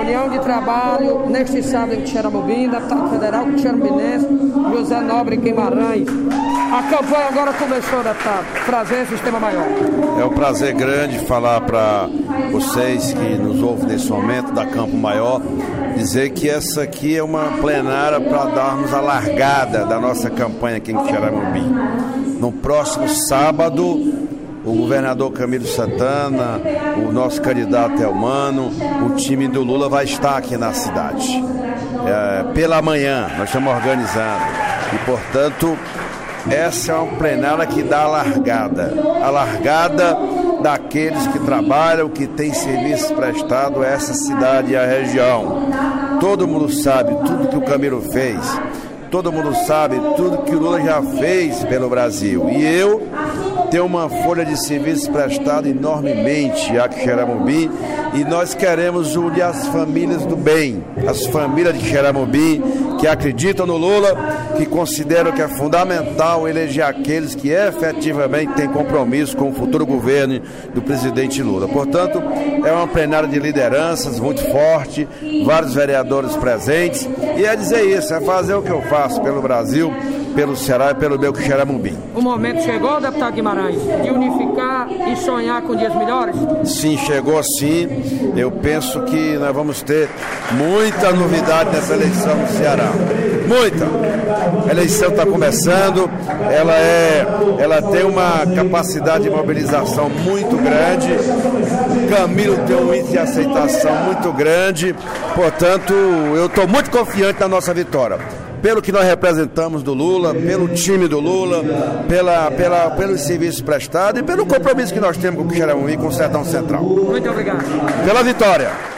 Reunião de trabalho neste sábado em Quixeramobim, deputado federal quixeramobinense José Nobre Guimarães. A campanha agora começou, deputado. Prazer, Sistema Maior. É um prazer grande falar para vocês que nos ouvem nesse momento da Campo Maior, dizer que essa aqui é uma plenária para darmos a largada da nossa campanha aqui em Quixeramobim. No próximo sábado, o governador Camilo Santana, o nosso candidato Elmano, o time do Lula vai estar aqui na cidade. Pela manhã, nós estamos organizando. E, portanto, essa é uma plenária que dá a largada daqueles que trabalham, que têm serviços prestados a essa cidade e a região. Todo mundo sabe tudo que o Camilo fez. Todo mundo sabe tudo que o Lula já fez pelo Brasil. E eu tenho uma folha de serviços prestado enormemente a Quixeramobim, e nós queremos unir as famílias do bem, as famílias de Quixeramobim que acreditam no Lula, que consideram que é fundamental eleger aqueles que efetivamente têm compromisso com o futuro governo do presidente Lula. Portanto, é uma plenária de lideranças muito forte, vários vereadores presentes, e é dizer isso, é fazer o que eu faço pelo Brasil, pelo Ceará e pelo meu Quixeramobim. O momento chegou, deputado Guimarães, de unificar e sonhar com dias melhores? Sim, chegou sim. Eu penso que nós vamos ter muita novidade nessa eleição no Ceará. Muita! A eleição está começando, ela tem uma capacidade de mobilização muito grande, o Camilo tem um índice de aceitação muito grande, portanto, eu estou muito confiante na nossa vitória. Pelo que nós representamos do Lula, pelo time do Lula, pelos serviços prestados e pelo compromisso que nós temos com o Quixeramobim e com o Sertão Central. Muito obrigado. Pela vitória.